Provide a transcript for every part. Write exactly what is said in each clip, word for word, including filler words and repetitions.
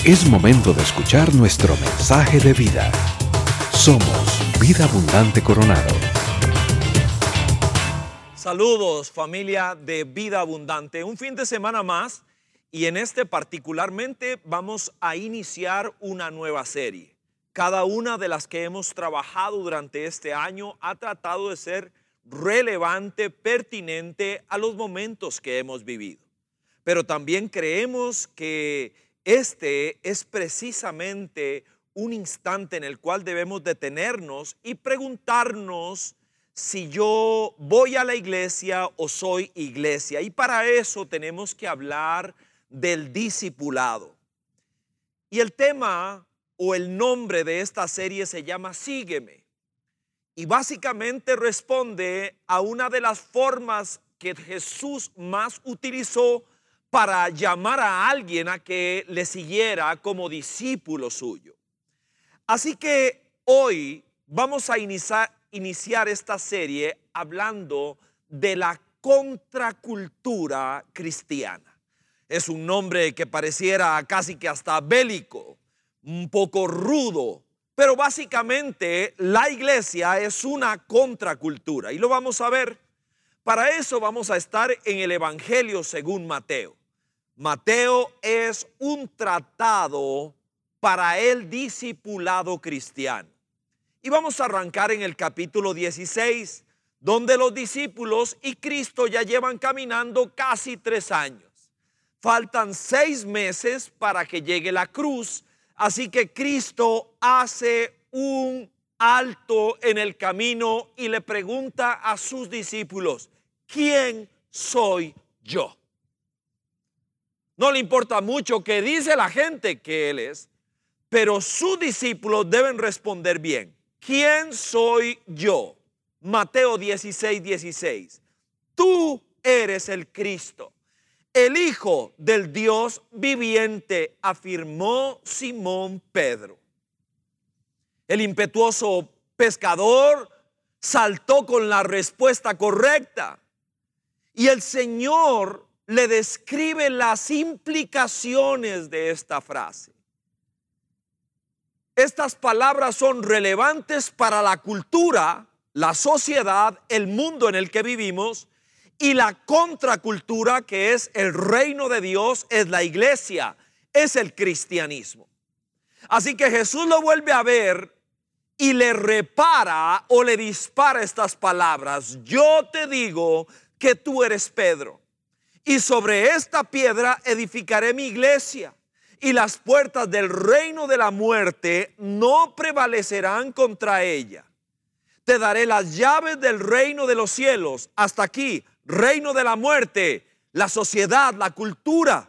Es momento de escuchar nuestro mensaje de vida. Somos Vida Abundante Coronado. Saludos, familia de Vida Abundante. Un fin de semana más y en este particularmente vamos a iniciar una nueva serie. Cada una de las que hemos trabajado durante este año ha tratado de ser relevante, pertinente a los momentos que hemos vivido. Pero también creemos que este es precisamente un instante en el cual debemos detenernos y preguntarnos si yo voy a la iglesia o soy iglesia. Y para eso tenemos que hablar del discipulado. Y el tema o el nombre de esta serie se llama Sígueme. Y básicamente responde a una de las formas que Jesús más utilizó para llamar a alguien a que le siguiera como discípulo suyo. Así que hoy vamos a iniciar, iniciar esta serie hablando de la contracultura cristiana. Es un nombre que pareciera casi que hasta bélico, un poco rudo, pero básicamente la iglesia es una contracultura y lo vamos a ver. Para eso vamos a estar en el Evangelio según Mateo. Mateo es un tratado para el discipulado cristiano. Y vamos a arrancar en el capítulo dieciséis, donde los discípulos y Cristo ya llevan caminando casi tres años. Faltan seis meses para que llegue la cruz, así que Cristo hace un alto en el camino y le pregunta a sus discípulos: ¿quién soy yo? No le importa mucho qué dice la gente que Él es, pero sus discípulos deben responder bien. ¿Quién soy yo? Mateo dieciséis, dieciséis. Tú eres el Cristo, el Hijo del Dios viviente, afirmó Simón Pedro. El impetuoso pescador saltó con la respuesta correcta y el Señor le describe las implicaciones de esta frase. Estas palabras son relevantes para la cultura, la sociedad, el mundo en el que vivimos y la contracultura, que es el reino de Dios, es la iglesia, es el cristianismo. Así que Jesús lo vuelve a ver y le repara o le dispara estas palabras: yo te digo que tú eres Pedro, y sobre esta piedra edificaré mi iglesia, y las puertas del reino de la muerte no prevalecerán contra ella. Te daré las llaves del reino de los cielos. Hasta aquí, reino de la muerte, la sociedad, la cultura.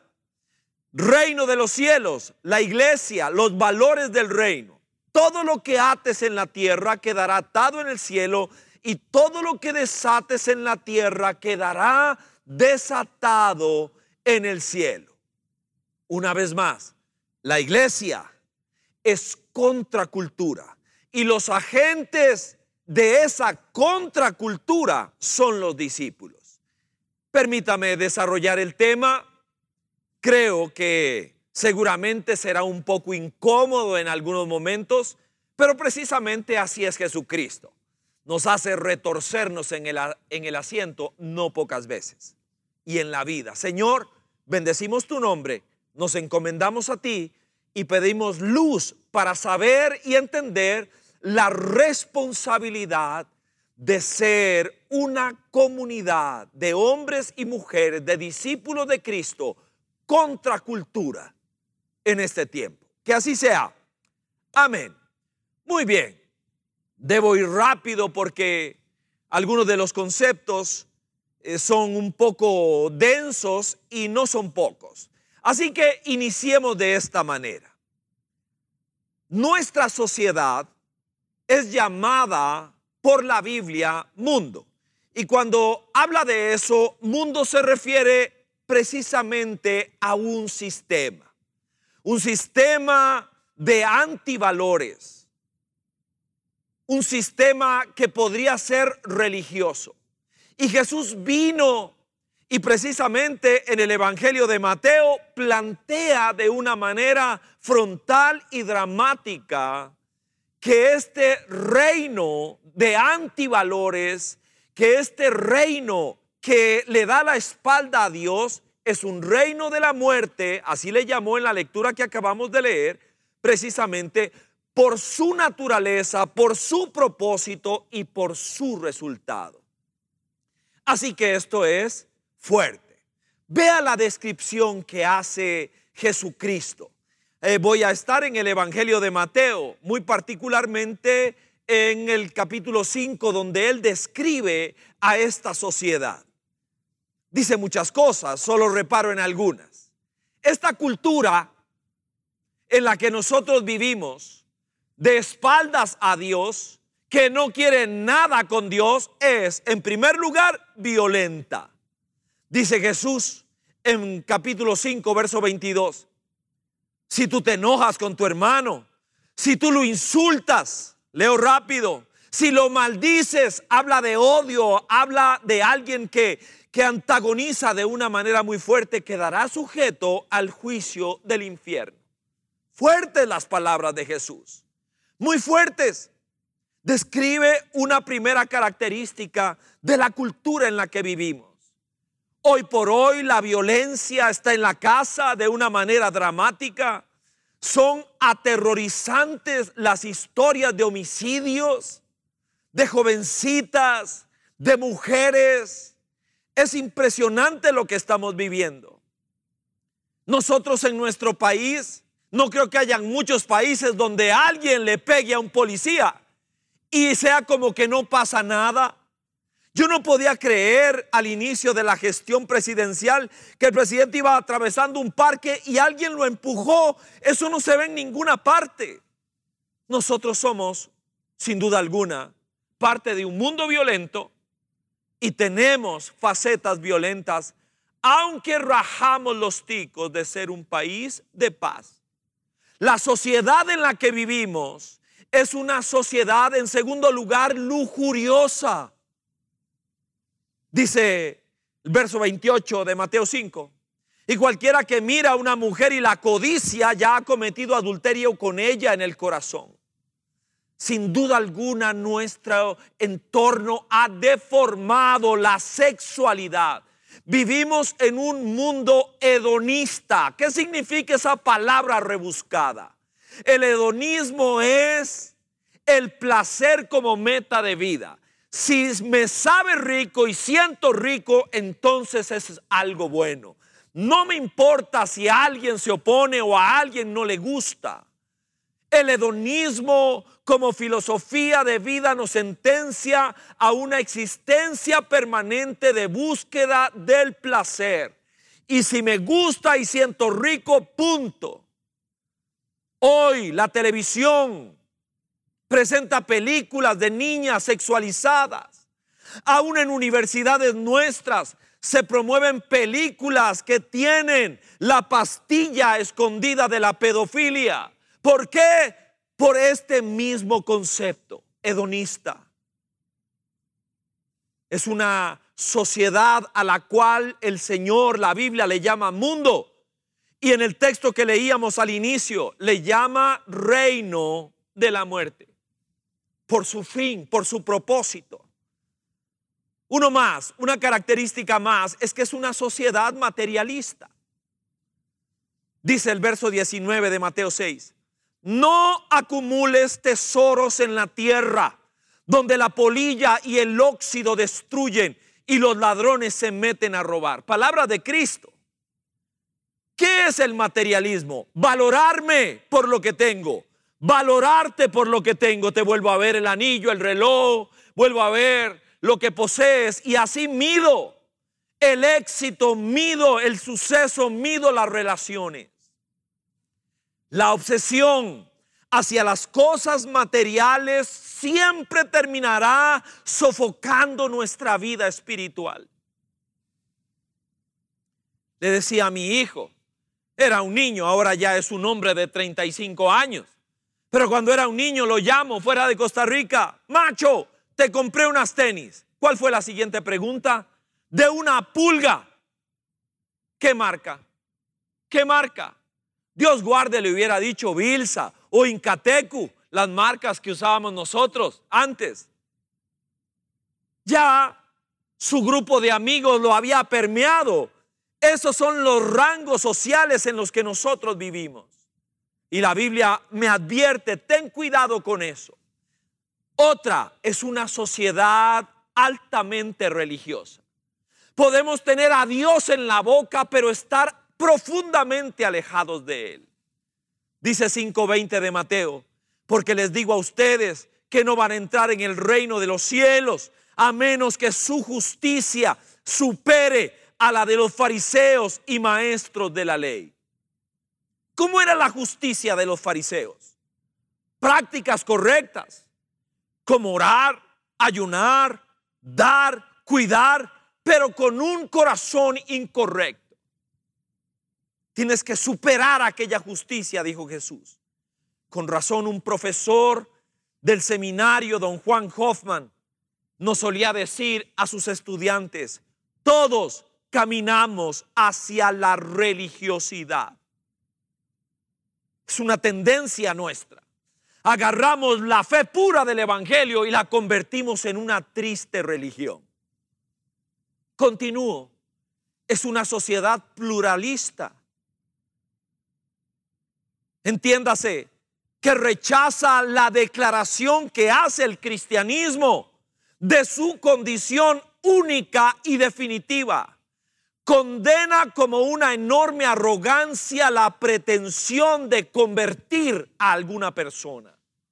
Reino de los cielos, la iglesia, los valores del reino. Todo lo que ates en la tierra quedará atado en el cielo, y todo lo que desates en la tierra quedará desatado en el cielo. Una vez más, la iglesia es contracultura y los agentes de esa contracultura son los discípulos. Permítame desarrollar el tema. Creo que seguramente será un poco incómodo en algunos momentos, pero precisamente así es Jesucristo. Nos hace retorcernos en el, en el asiento no pocas veces. Y en la vida, Señor, bendecimos tu nombre, nos encomendamos a ti y pedimos luz para saber y entender la responsabilidad de ser una comunidad de hombres y mujeres, de discípulos de Cristo, contra cultura en este tiempo. Que así sea. Amén. Muy bien. Debo ir rápido porque algunos de los conceptos eh, son un poco densos y no son pocos. Así que iniciemos de esta manera. Nuestra sociedad es llamada por la Biblia mundo. Y cuando habla de eso, mundo se refiere precisamente a un sistema. Un sistema de antivalores. Un sistema que podría ser religioso. Y Jesús vino Y precisamente en el Evangelio de Mateo plantea de una manera frontal y dramática que este reino de antivalores, que este reino que le da la espalda a Dios, es un reino de la muerte, así le llamó en la lectura que acabamos de leer, precisamente por su naturaleza, por su propósito y por su resultado. Así que esto es fuerte. Vea la descripción que hace Jesucristo. Eh, voy a estar en el Evangelio de Mateo, muy particularmente en el capítulo cinco, donde él describe a esta sociedad. Dice muchas cosas, solo reparo en algunas. Esta cultura en la que nosotros vivimos, de espaldas a Dios, que no quiere nada con Dios, es, en primer lugar, violenta. Dice Jesús en capítulo cinco, verso veintidós. Si tú te enojas con tu hermano, si tú lo insultas, leo rápido, si lo maldices, habla de odio, habla de alguien que, que antagoniza de una manera muy fuerte, quedará sujeto al juicio del infierno. Fuertes las palabras de Jesús, muy fuertes. Describe una primera característica de la cultura en la que vivimos. Hoy por hoy la violencia está en la casa de una manera dramática. Son aterrorizantes las historias de homicidios, de jovencitas, de mujeres. Es impresionante lo que estamos viviendo. Nosotros en nuestro país, no creo que hayan muchos países donde alguien le pegue a un policía y sea como que no pasa nada. Yo no podía creer al inicio de la gestión presidencial que el presidente iba atravesando un parque y alguien lo empujó. Eso no se ve en ninguna parte. Nosotros somos, sin duda alguna, parte de un mundo violento y tenemos facetas violentas, aunque rajamos los ticos de ser un país de paz. La sociedad en la que vivimos es una sociedad, en segundo lugar, lujuriosa. Dice el verso veintiocho de Mateo cinco. Y cualquiera que mira a una mujer y la codicia ya ha cometido adulterio con ella en el corazón. Sin duda alguna, nuestro entorno ha deformado la sexualidad. Vivimos en un mundo hedonista. ¿Qué significa esa palabra rebuscada? El hedonismo es el placer como meta de vida. Si me sabe rico y siento rico, entonces es algo bueno. No me importa si a alguien se opone o a alguien no le gusta. El hedonismo como filosofía de vida nos sentencia a una existencia permanente de búsqueda del placer. Y si me gusta y siento rico, punto. Hoy la televisión presenta películas de niñas sexualizadas. Aún en universidades nuestras se promueven películas que tienen la pastilla escondida de la pedofilia. ¿Por qué? Por este mismo concepto hedonista. Es una sociedad a la cual el Señor, la Biblia, le llama mundo. Y en el texto que leíamos al inicio, le llama reino de la muerte. Por su fin, por su propósito. Uno más, una característica más, es que es una sociedad materialista. Dice el verso diecinueve de Mateo seis. No acumules tesoros en la tierra, donde la polilla y el óxido destruyen y los ladrones se meten a robar. Palabra de Cristo. ¿Qué es el materialismo? Valorarme por lo que tengo. Valorarte por lo que tengo. Te vuelvo a ver el anillo, el reloj, vuelvo a ver lo que posees y así mido el éxito, mido el suceso, mido las relaciones. La obsesión hacia las cosas materiales siempre terminará sofocando nuestra vida espiritual. Le decía a mi hijo, era un niño, ahora ya es un hombre de treinta y cinco años. Pero cuando era un niño lo llamo fuera de Costa Rica. Macho, te compré unas tenis. ¿Cuál fue la siguiente pregunta? De una pulga. ¿Qué marca? ¿Qué marca? Dios guarde, le hubiera dicho Bilsa o Incatecu, las marcas que usábamos nosotros antes. Ya su grupo de amigos lo había permeado. Esos son los rangos sociales en los que nosotros vivimos. Y la Biblia me advierte, ten cuidado con eso. Otra es una sociedad altamente religiosa. Podemos tener a Dios en la boca, pero estar profundamente alejados de Él. Dice cinco veinte de Mateo, porque les digo a ustedes que no van a entrar en el reino de los cielos a menos que su justicia supere a la de los fariseos y maestros de la ley. ¿Cómo era la justicia de los fariseos? Prácticas correctas, como orar, ayunar, dar, cuidar, pero con un corazón incorrecto. Tienes que superar aquella justicia, dijo Jesús. Con razón, un profesor del seminario, don Juan Hoffman, nos solía decir a sus estudiantes: todos caminamos hacia la religiosidad. Es una tendencia nuestra. Agarramos la fe pura del evangelio y la convertimos en una triste religión. Continúo. Es una sociedad pluralista. Entiéndase que rechaza la declaración que hace el cristianismo de su condición única y definitiva. Condena como una enorme arrogancia la pretensión de convertir a alguna persona.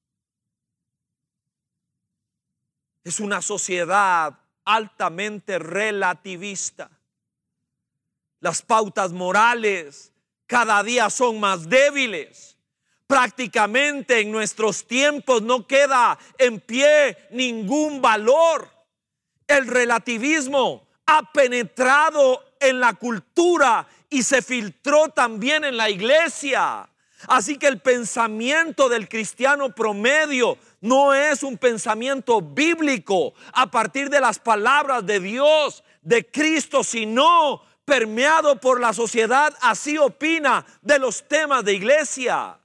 Es una sociedad altamente relativista. Las pautas morales cada día son más débiles. Prácticamente en nuestros tiempos no queda en pie ningún valor. El relativismo ha penetrado en la cultura y se filtró también en la iglesia. Así que el pensamiento del cristiano promedio no es un pensamiento bíblico a partir de las palabras de Dios, de Cristo, sino permeado por la sociedad. Así opina de los temas de iglesia.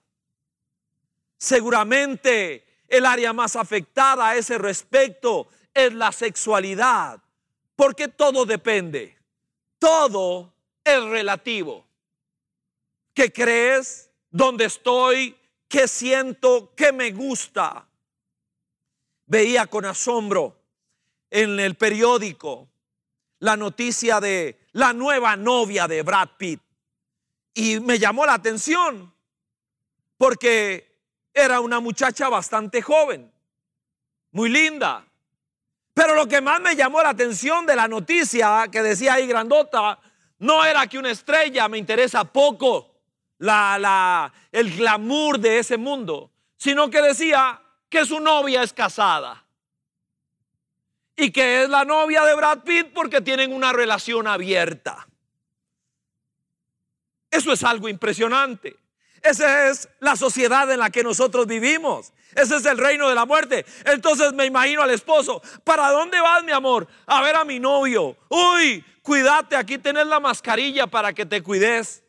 Seguramente el área más afectada a ese respecto es la sexualidad, porque todo depende, todo es relativo. ¿Qué crees? ¿Dónde estoy? ¿Qué siento? ¿Qué me gusta? Veía con asombro en el periódico la noticia de la nueva novia de Brad Pitt y me llamó la atención porque era una muchacha bastante joven, muy linda. Pero lo que más me llamó la atención de la noticia que decía ahí grandota, no era que una estrella, me interesa poco la, la, el glamour de ese mundo, sino que decía que su novia es casada y que es la novia de Brad Pitt porque tienen una relación abierta. Eso es algo impresionante. Esa es la sociedad en la que nosotros vivimos. Ese es el reino de la muerte. Entonces me imagino al esposo: ¿para dónde vas, mi amor? A ver a mi novio. Uy, cuídate, aquí tenés la mascarilla para que te cuides.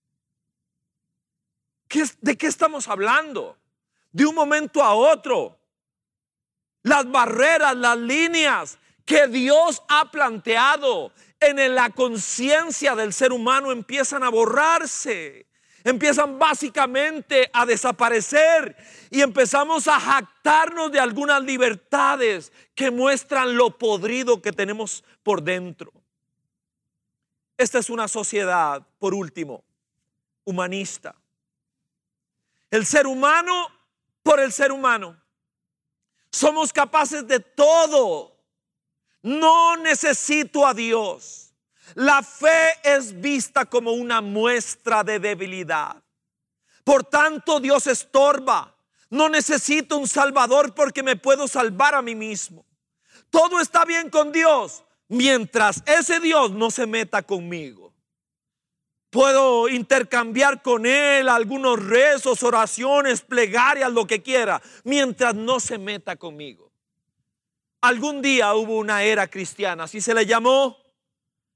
¿Qué, ¿De qué estamos hablando? De un momento a otro, las barreras, las líneas que Dios ha planteado en la conciencia del ser humano empiezan a borrarse. Empiezan básicamente a desaparecer y empezamos a jactarnos de algunas libertades que muestran lo podrido que tenemos por dentro. Esta es una sociedad, por último, humanista. El ser humano por el ser humano. Somos capaces de todo. No necesito a Dios. La fe es vista como una muestra de debilidad. Por tanto, Dios estorba. No necesito un salvador porque me puedo salvar a mí mismo. Todo está bien con Dios mientras ese Dios no se meta conmigo. Puedo intercambiar con Él algunos rezos, oraciones, plegarias, lo que quiera, mientras no se meta conmigo. Algún día hubo una era cristiana, así se le llamó.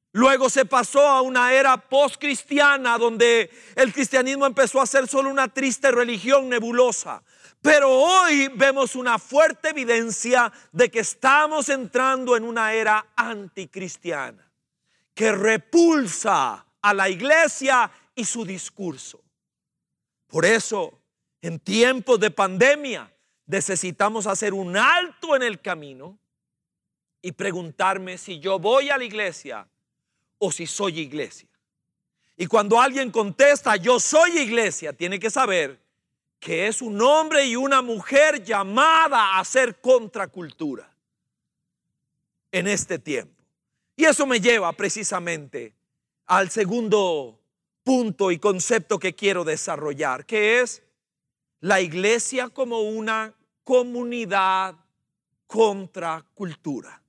Luego se pasó a una era postcristiana donde el cristianismo empezó a ser solo una triste religión nebulosa. Pero hoy vemos una fuerte evidencia de que estamos entrando en una era anticristiana que repulsa a la iglesia y su discurso. Por eso, en tiempos de pandemia, necesitamos hacer un alto en el camino y preguntarme si yo voy a la iglesia o si soy iglesia. Y cuando alguien contesta yo soy iglesia, tiene que saber que es un hombre y una mujer llamada a ser contracultura en este tiempo. Y eso me lleva precisamente al segundo punto y concepto que quiero desarrollar, que es la iglesia como una comunidad contracultura.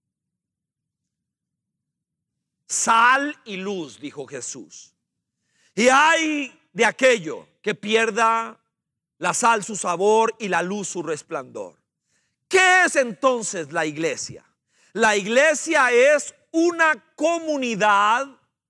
Sal y luz, dijo Jesús. Y hay de aquello que pierda la sal su sabor y la luz su resplandor. ¿Qué es entonces la iglesia? La iglesia es una comunidad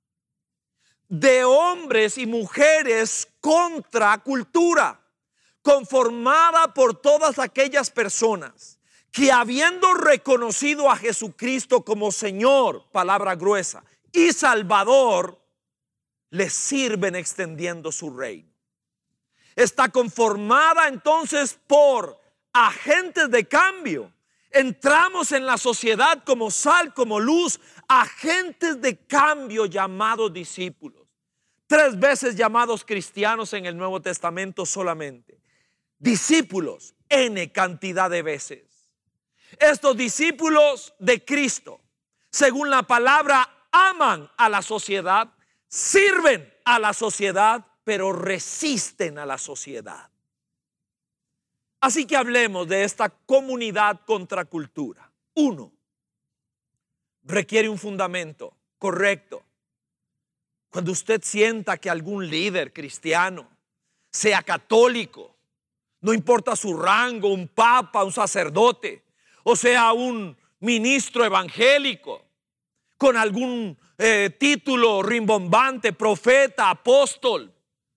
de hombres y mujeres contra cultura, conformada por todas aquellas personas que, habiendo reconocido a Jesucristo como Señor, palabra gruesa, y Salvador, le sirven extendiendo su reino. Está conformada entonces por agentes de cambio. Entramos en la sociedad como sal, como luz, agentes de cambio llamados discípulos. Tres veces llamados cristianos en el Nuevo Testamento solamente. Discípulos, N cantidad de veces. Estos discípulos de Cristo, según la palabra, aman a la sociedad, sirven a la sociedad, pero resisten a la sociedad. Así que hablemos de esta comunidad contracultura. Uno, requiere un fundamento correcto. Cuando usted sienta que algún líder cristiano, sea católico, no importa su rango, un papa, un sacerdote, o sea un ministro evangélico, con algún eh, título rimbombante, profeta, apóstol,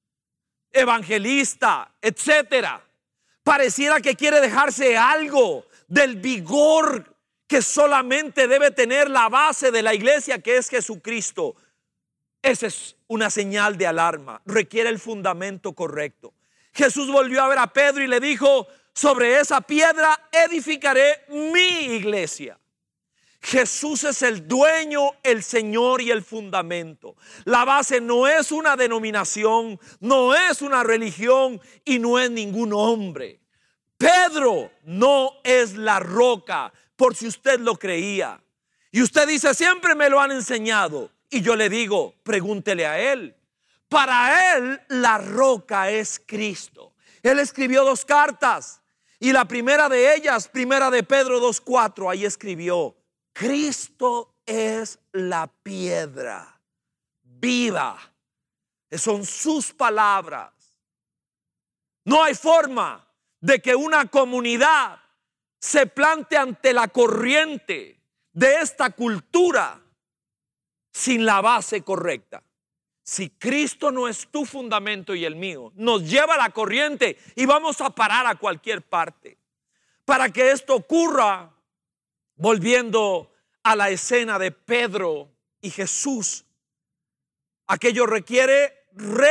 evangelista, etcétera, pareciera que quiere dejarse algo del vigor que solamente debe tener la base de la iglesia, que es Jesucristo. Esa es una señal de alarma. Requiere el fundamento correcto. Jesús volvió a ver a Pedro y le dijo: sobre esa piedra edificaré mi iglesia. Jesús es el dueño, el Señor y el fundamento. La base no es una denominación, no es una religión y no es ningún hombre. Pedro no es la roca, por si usted lo creía. Y usted dice: siempre me lo han enseñado. Y yo le digo: pregúntele a él. Para él la roca es Cristo. Él escribió dos cartas y la primera de ellas, primera de Pedro dos cuatro, ahí escribió: Cristo es la piedra viva. Son sus palabras. No hay forma de que una comunidad se plante ante la corriente de esta cultura sin la base correcta. Si Cristo no es tu fundamento y el mío, nos lleva a la corriente y vamos a parar a cualquier parte. Para que esto ocurra, volviendo a la escena de Pedro y Jesús, aquello requiere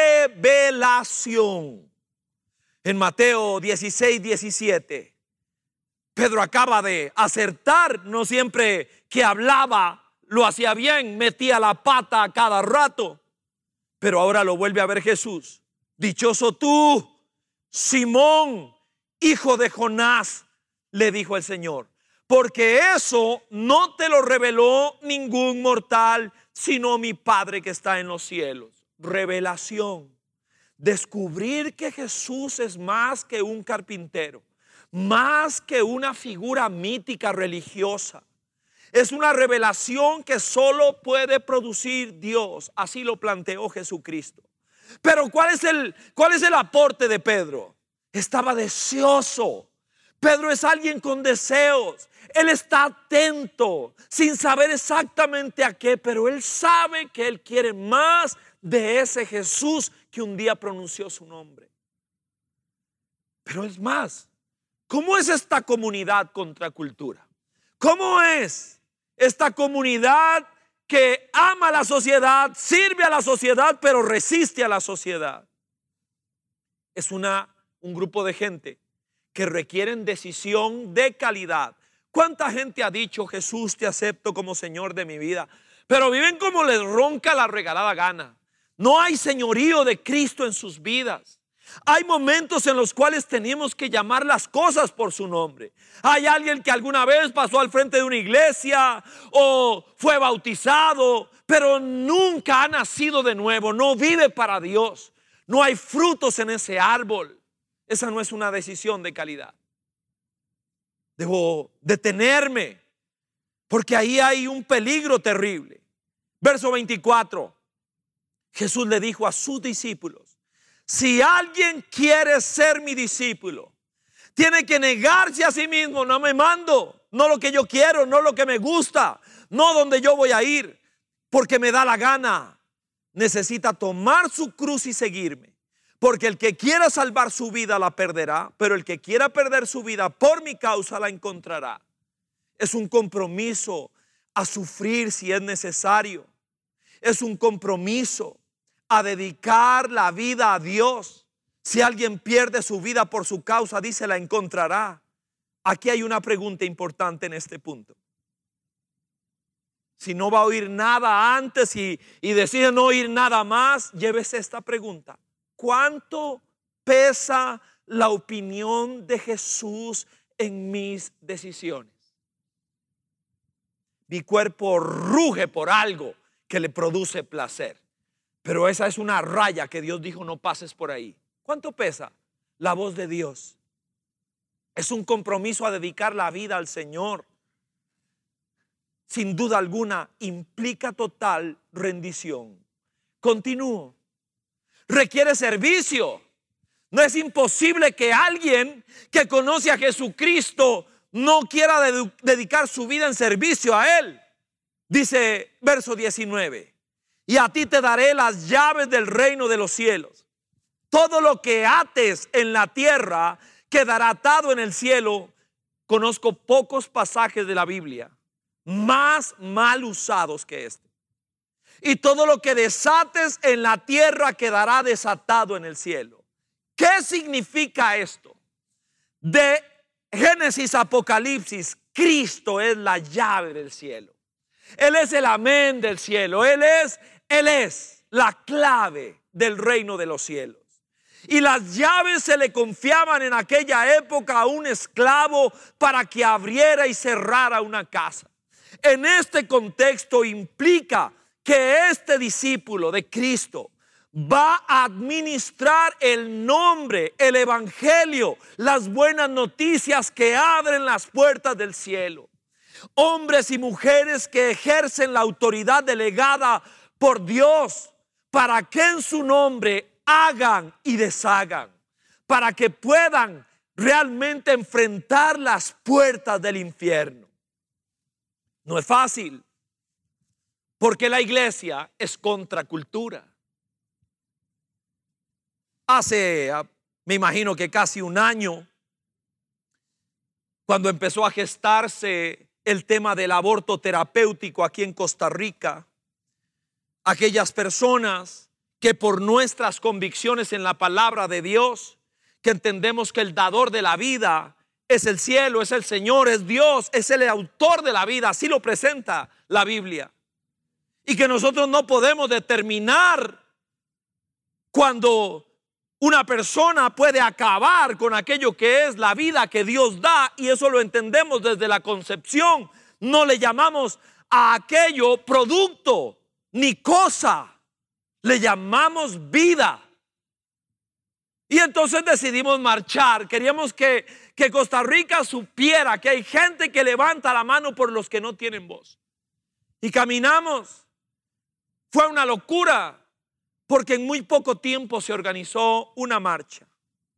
revelación. En Mateo dieciséis, diecisiete, Pedro acaba de acertar. No siempre que hablaba lo hacía bien, metía la pata a cada rato, pero ahora lo vuelve a ver Jesús. Dichoso tú, Simón, hijo de Jonás, le dijo el Señor, porque eso no te lo reveló ningún mortal, sino mi Padre que está en los cielos. Revelación. Descubrir que Jesús es más que un carpintero, más que una figura mítica religiosa. Es una revelación que solo puede producir Dios. Así lo planteó Jesucristo. Pero ¿cuál es el, cuál es el aporte de Pedro? Estaba deseoso. Pedro es alguien con deseos. Él está atento, sin saber exactamente a qué, pero él sabe que él quiere más de ese Jesús que un día pronunció su nombre. Pero es más, ¿cómo es esta comunidad contracultura? ¿Cómo es esta comunidad que ama a la sociedad, sirve a la sociedad, pero resiste a la sociedad? Es una, un grupo de gente que requieren decisión de calidad. ¿Cuánta gente ha dicho: Jesús, te acepto como Señor de mi vida? Pero viven como les ronca la regalada gana. No hay señorío de Cristo en sus vidas. Hay momentos en los cuales tenemos que llamar las cosas por su nombre. Hay alguien que alguna vez pasó al frente de una iglesia o fue bautizado, pero nunca ha nacido de nuevo, no vive para Dios. No hay frutos en ese árbol. Esa no es una decisión de calidad. Debo detenerme, porque ahí hay un peligro terrible. Verso veinticuatro. Jesús le dijo a sus discípulos: si alguien quiere ser mi discípulo, tiene que negarse a sí mismo. No me mando, no lo que yo quiero, no lo que me gusta, no donde yo voy a ir, porque me da la gana. Necesita tomar su cruz y seguirme. Porque el que quiera salvar su vida la perderá, pero el que quiera perder su vida por mi causa la encontrará. Es un compromiso a sufrir si es necesario. Es un compromiso a dedicar la vida a Dios. Si alguien pierde su vida por su causa, dice, la encontrará. Aquí hay una pregunta importante en este punto. Si no va a oír nada antes y, y decide no oír nada más, llévese esta pregunta: ¿cuánto pesa la opinión de Jesús en mis decisiones? Mi cuerpo ruge por algo que le produce placer, pero esa es una raya que Dios dijo: no pases por ahí. ¿Cuánto pesa la voz de Dios? Es un compromiso a dedicar la vida al Señor. Sin duda alguna implica total rendición. Continúo. Requiere servicio. No es imposible que alguien que conoce a Jesucristo no quiera de- dedicar su vida en servicio a Él. Dice verso diecinueve: y a ti te daré las llaves del reino de los cielos. Todo lo que ates en la tierra quedará atado en el cielo. Conozco pocos pasajes de la Biblia más mal usados que este. Y todo lo que desates en la tierra quedará desatado en el cielo. ¿Qué significa esto? De Génesis a Apocalipsis, Cristo es la llave del cielo. Él es el amén del cielo. Él es, Él es la clave del reino de los cielos. Y las llaves se le confiaban en aquella época a un esclavo para que abriera y cerrara una casa. En este contexto implica que este discípulo de Cristo va a administrar el nombre, el evangelio, las buenas noticias que abren las puertas del cielo. Hombres y mujeres que ejercen la autoridad delegada por Dios para que en su nombre hagan y deshagan, para que puedan realmente enfrentar las puertas del infierno. No es fácil, porque la iglesia es contracultura. Hace, me imagino que casi un año, cuando empezó a gestarse el tema del aborto terapéutico aquí en Costa Rica, aquellas personas que por nuestras convicciones en la palabra de Dios, que entendemos que el dador de la vida es el cielo, es el Señor, es Dios, es el autor de la vida, así lo presenta la Biblia. Y que nosotros no podemos determinar cuando una persona puede acabar con aquello que es la vida que Dios da, y eso lo entendemos desde la concepción. No le llamamos a aquello producto ni cosa, le llamamos vida. Y entonces decidimos marchar. Queríamos que, que Costa Rica supiera que hay gente que levanta la mano por los que no tienen voz. Y caminamos. Fue una locura, porque en muy poco tiempo se organizó una marcha.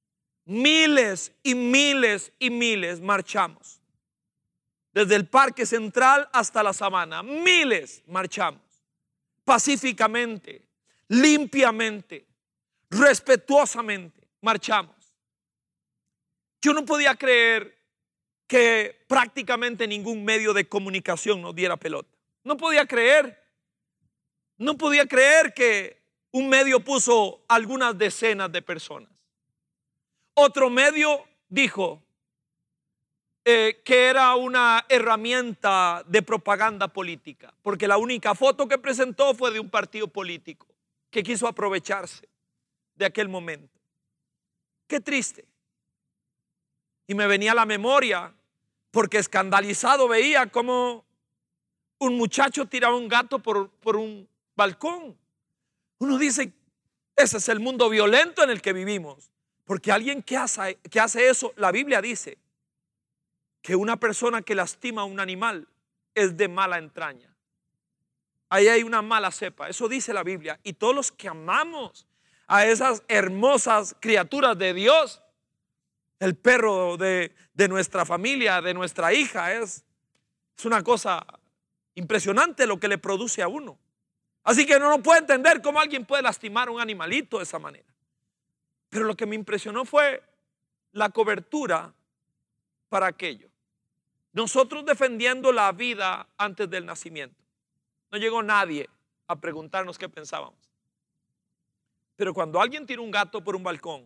Miles y miles y miles marchamos. Desde el Parque Central hasta la Sabana, miles marchamos. Pacíficamente, limpiamente, respetuosamente marchamos. Yo no podía creer que prácticamente ningún medio de comunicación nos diera pelota. No podía creer. No podía creer que un medio puso algunas decenas de personas. Otro medio dijo eh, que era una herramienta de propaganda política, porque la única foto que presentó fue de un partido político que quiso aprovecharse de aquel momento. Qué triste. Y me venía a la memoria, porque escandalizado veía cómo un muchacho tiraba un gato por, por un balcón. Uno dice, ese es el mundo violento en el que vivimos. Porque alguien que hace, que hace eso, la Biblia dice que una persona que lastima a un animal es de mala entraña. Ahí hay una mala cepa, eso dice la Biblia. Y todos los que amamos a esas hermosas criaturas de Dios, el perro de, de nuestra familia, de nuestra hija, es, es una cosa impresionante lo que le produce a uno. Así que uno no puede entender cómo alguien puede lastimar a un animalito de esa manera. Pero lo que me impresionó fue la cobertura para aquello. Nosotros defendiendo la vida antes del nacimiento. No llegó nadie a preguntarnos qué pensábamos. Pero cuando alguien tira un gato por un balcón,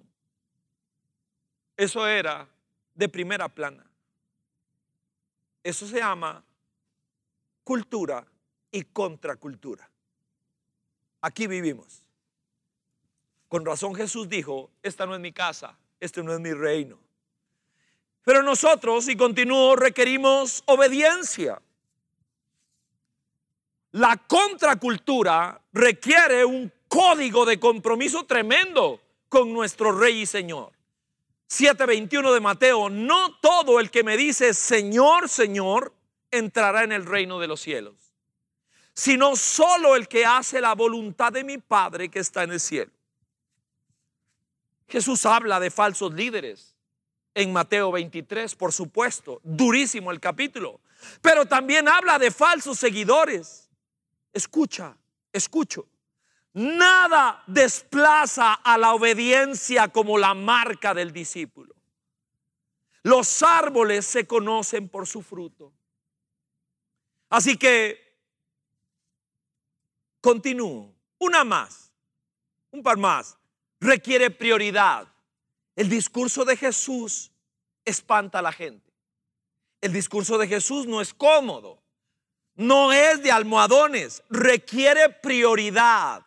eso era de primera plana. Eso se llama cultura y contracultura. Aquí vivimos. Con razón Jesús dijo, esta no es mi casa, este no es mi reino. Pero nosotros, y continúo, requerimos obediencia. La contracultura requiere un código de compromiso tremendo con nuestro Rey y Señor. siete veintiuno de Mateo, no todo el que me dice Señor, Señor, entrará en el reino de los cielos, sino solo el que hace la voluntad de mi Padre que está en el cielo. Jesús habla de falsos líderes en Mateo veintitrés, por supuesto, durísimo el capítulo, pero también habla de falsos seguidores. Escucha, escucho. Nada desplaza a la obediencia como la marca del discípulo. Los árboles se conocen por su fruto. Así que continúo. Una más, un par más. Requiere prioridad. El discurso de Jesús espanta a la gente. El discurso de Jesús no es cómodo, no es de almohadones, requiere prioridad.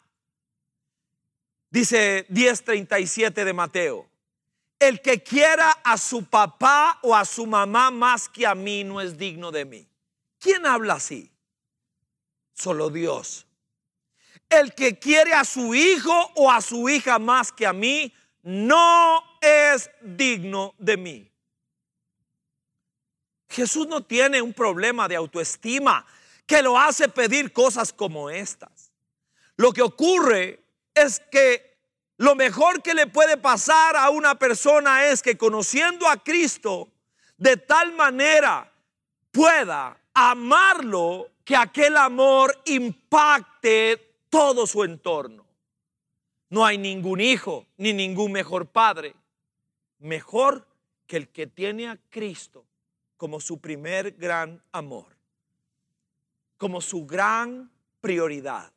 Dice diez treinta y siete de Mateo, el que quiera a su papá o a su mamá más que a mí no es digno de mí. ¿Quién habla así? Solo Dios. El que quiere a su hijo o a su hija más que a mí no es digno de mí. Jesús no tiene un problema de autoestima que lo hace pedir cosas como estas. Lo que ocurre es que lo mejor que le puede pasar a una persona es que conociendo a Cristo de tal manera pueda amarlo, que aquel amor impacte todo su entorno. No hay ningún hijo ni ningún mejor padre mejor que el que tiene a Cristo como su primer gran amor, como su gran prioridad.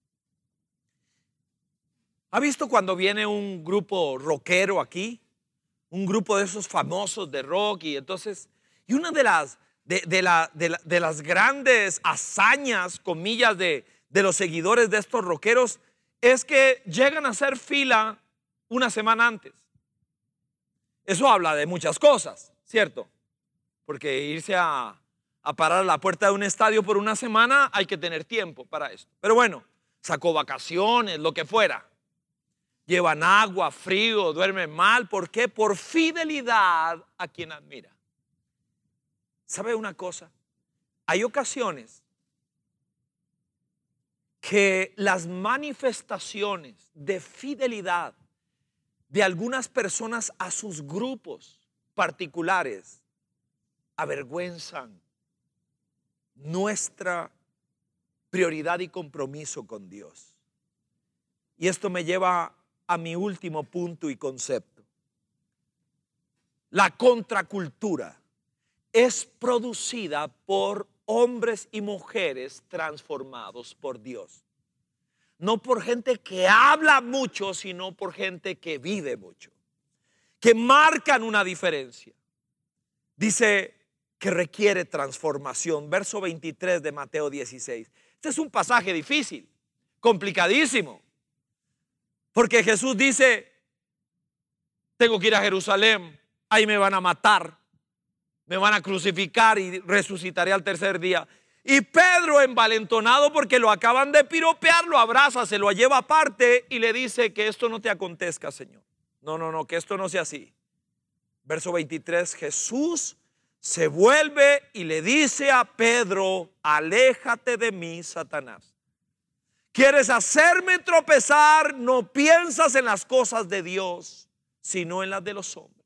¿Ha visto cuando viene un grupo rockero aquí? Un grupo de esos famosos de rock, y entonces, y una de las de, de, la, de, la, de las grandes hazañas, comillas, de, de los seguidores de estos rockeros es que llegan a hacer fila una semana antes. Eso habla de muchas cosas, ¿cierto? Porque irse a, a parar a la puerta de un estadio por una semana hay que tener tiempo para esto. Pero bueno, sacó vacaciones, lo que fuera. Llevan agua, frío, duermen mal. ¿Por qué? Por fidelidad a quien admira. ¿Sabe una cosa? Hay ocasiones que las manifestaciones de fidelidad de algunas personas a sus grupos particulares avergüenzan nuestra prioridad y compromiso con Dios. Y esto me lleva a mi último punto y concepto. La contracultura es producida por hombres y mujeres transformados por Dios. No por gente que habla mucho, sino por gente que vive mucho, que marcan una diferencia. Dice que requiere transformación. Verso veintitrés de Mateo dieciséis. Este es un pasaje difícil, complicadísimo, porque Jesús dice: tengo que ir a Jerusalén, ahí me van a matar, me van a crucificar y resucitaré al tercer día. Y Pedro, envalentonado porque lo acaban de piropear, lo abraza, se lo lleva aparte y le dice: que esto no te acontezca, Señor. No, no, no, que esto no sea así. Verso veintitrés, Jesús se vuelve y le dice a Pedro: aléjate de mí, Satanás. ¿Quieres hacerme tropezar? No piensas en las cosas de Dios, sino en las de los hombres.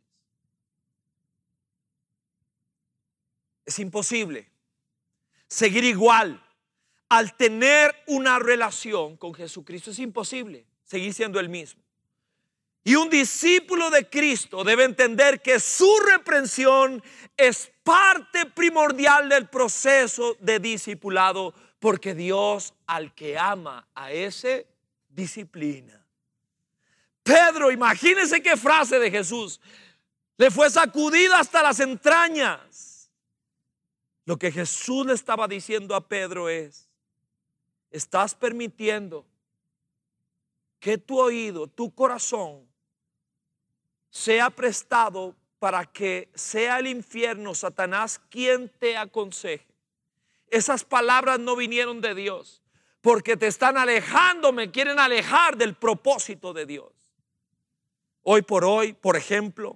Es imposible seguir igual al tener una relación con Jesucristo. Es imposible seguir siendo el mismo. Y un discípulo de Cristo debe entender que su reprensión es parte primordial del proceso de discipulado, porque Dios al que ama a ese disciplina. Pedro, imagínense qué frase de Jesús, le fue sacudida hasta las entrañas. Lo que Jesús le estaba diciendo a Pedro es: estás permitiendo que tu oído, tu corazón sea prestado para que sea el infierno, Satanás, quien te aconseje. Esas palabras no vinieron de Dios, porque te están alejando, me quieren alejar del propósito de Dios. Hoy por hoy, por ejemplo,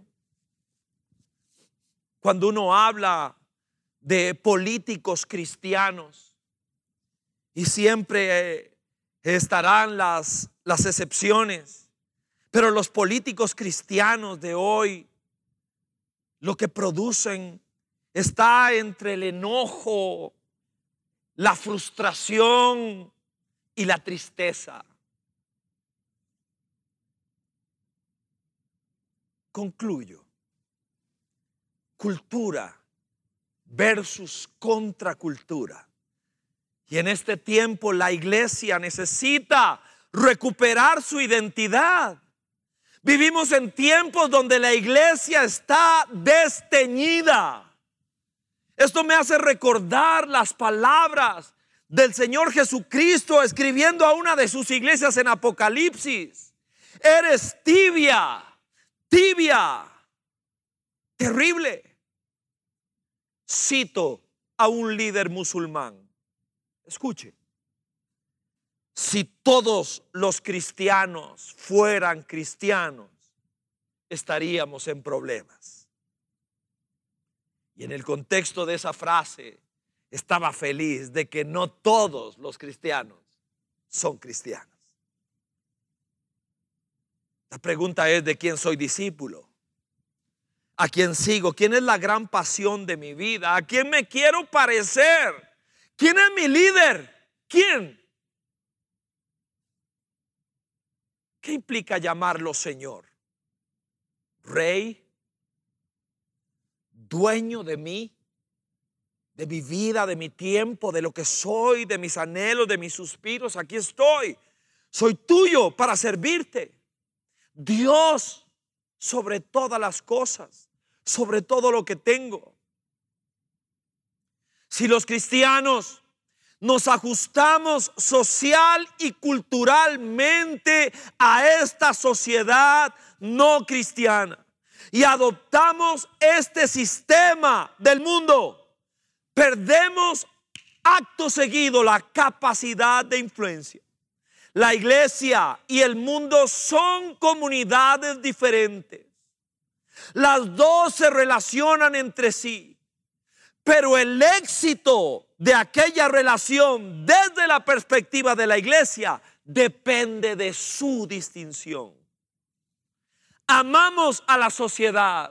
cuando uno habla de políticos cristianos, y siempre estarán las, las excepciones, pero los políticos cristianos de hoy lo que producen está entre el enojo, la frustración y la tristeza. Concluyo. Cultura versus contracultura. Y en este tiempo la iglesia necesita recuperar su identidad. Vivimos en tiempos donde la iglesia está desteñida. Esto me hace recordar las palabras del Señor Jesucristo escribiendo a una de sus iglesias en Apocalipsis: eres tibia, tibia, terrible. Cito a un líder musulmán. Escuche: si todos los cristianos fueran cristianos, estaríamos en problemas. Y en el contexto de esa frase estaba feliz de que no todos los cristianos son cristianos. La pregunta es: ¿de quién soy discípulo? ¿A quién sigo? ¿Quién es la gran pasión de mi vida? ¿A quién me quiero parecer? ¿Quién es mi líder? ¿Quién? ¿Qué implica llamarlo Señor? Rey, dueño de mí, de mi vida, de mi tiempo, de lo que soy, de mis anhelos, de mis suspiros. Aquí estoy. Soy tuyo para servirte. Dios sobre todas las cosas, sobre todo lo que tengo. Si los cristianos nos ajustamos social y culturalmente a esta sociedad no cristiana y adoptamos este sistema del mundo, perdemos acto seguido la capacidad de influencia. La iglesia y el mundo son comunidades diferentes. Las dos se relacionan entre sí, pero el éxito de aquella relación desde la perspectiva de la iglesia depende de su distinción. amamos a la sociedad,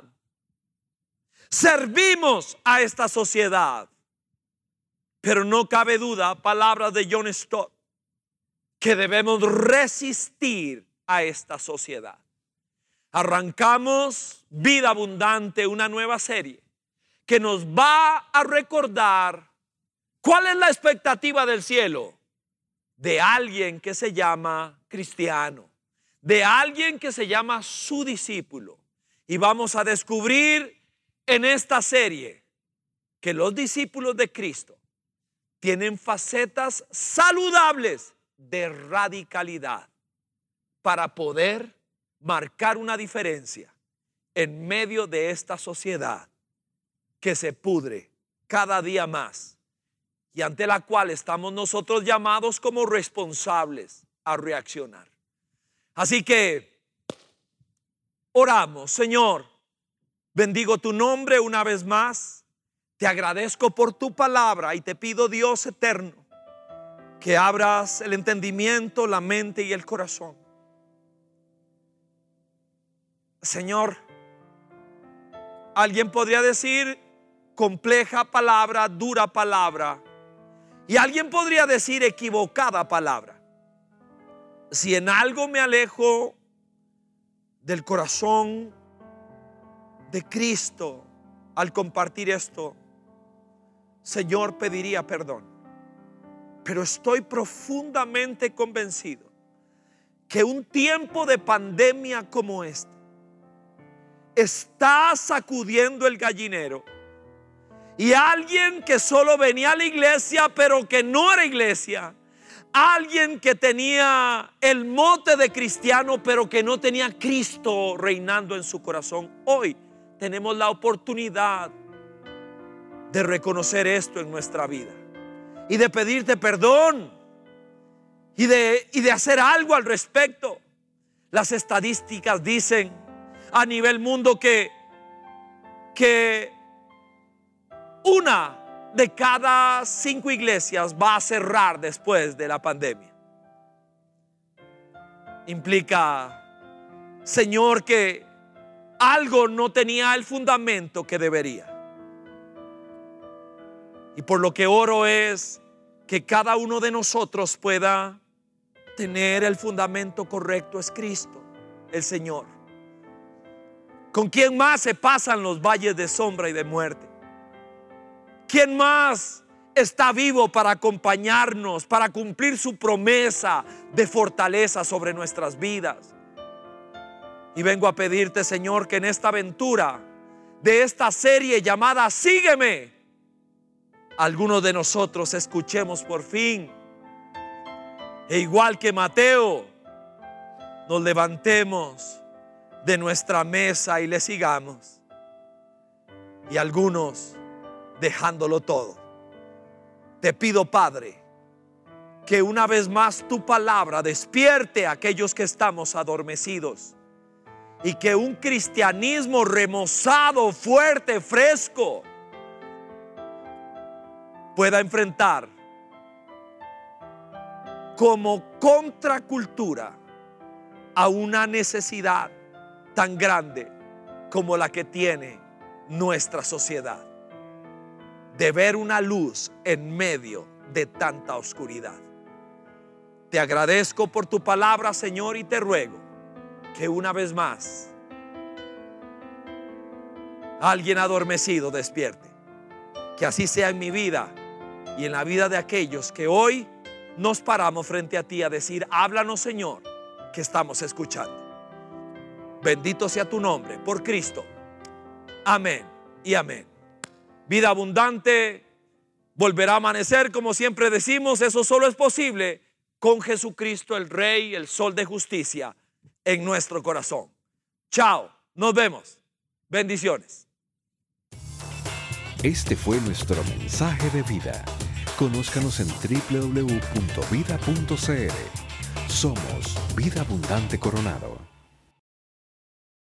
servimos a esta sociedad. Pero no cabe duda, palabras de John Stott, que debemos resistir a esta sociedad. Arrancamos Vida Abundante, una nueva serie que nos va a recordar cuál es la expectativa del cielo de alguien que se llama cristiano, de alguien que se llama su discípulo. Y vamos a descubrir en esta serie que los discípulos de Cristo tienen facetas saludables de radicalidad para poder marcar una diferencia en medio de esta sociedad que se pudre cada día más y ante la cual estamos nosotros llamados como responsables a reaccionar. Así que oramos. Señor, bendigo tu nombre una vez más. Te agradezco por tu palabra y te pido, Dios eterno, que abras el entendimiento, la mente y el corazón. Señor, alguien podría decir compleja palabra, dura palabra, y alguien podría decir equivocada palabra. Si en algo me alejo del corazón de Cristo al compartir esto, Señor, pediría perdón. Pero estoy profundamente convencido que un tiempo de pandemia como este está sacudiendo el gallinero, y alguien que solo venía a la iglesia pero que no era iglesia, alguien que tenía el mote de cristiano pero que no tenía Cristo reinando en su corazón, hoy tenemos la oportunidad de reconocer esto en nuestra vida y de pedirte perdón y de, y de hacer algo al respecto. Las estadísticas dicen a nivel mundo que, que una de cada cinco iglesias va a cerrar después de la pandemia. Implica, Señor, que algo no tenía el fundamento que debería. Y por lo que oro es que cada uno de nosotros pueda tener el fundamento correcto. Es Cristo, el Señor. ¿Con quién más se pasan los valles de sombra y de muerte? ¿Quién más está vivo para acompañarnos, para cumplir su promesa de fortaleza sobre nuestras vidas? Y vengo a pedirte, Señor, que en esta aventura de esta serie llamada Sígueme, algunos de nosotros escuchemos por fin, e igual que Mateo, nos levantemos de nuestra mesa y le sigamos, y algunos dejándolo todo. Te pido, Padre, que una vez más tu palabra despierte a aquellos que estamos adormecidos, y que un cristianismo remozado, fuerte, fresco, pueda enfrentar como contracultura a una necesidad tan grande como la que tiene nuestra sociedad, de ver una luz en medio de tanta oscuridad. Te agradezco por tu palabra, Señor, y te ruego que una vez más alguien adormecido despierte. Que así sea en mi vida y en la vida de aquellos que hoy nos paramos frente a ti a decir: háblanos, Señor, que estamos escuchando. Bendito sea tu nombre, por Cristo. Amén y amén. Vida Abundante volverá a amanecer, como siempre decimos. Eso solo es posible con Jesucristo, el Rey, el Sol de Justicia, en nuestro corazón. Chao, nos vemos. Bendiciones. Este fue nuestro mensaje de vida. Conózcanos en doble u doble u doble u punto vida punto c r. Somos Vida Abundante Coronado.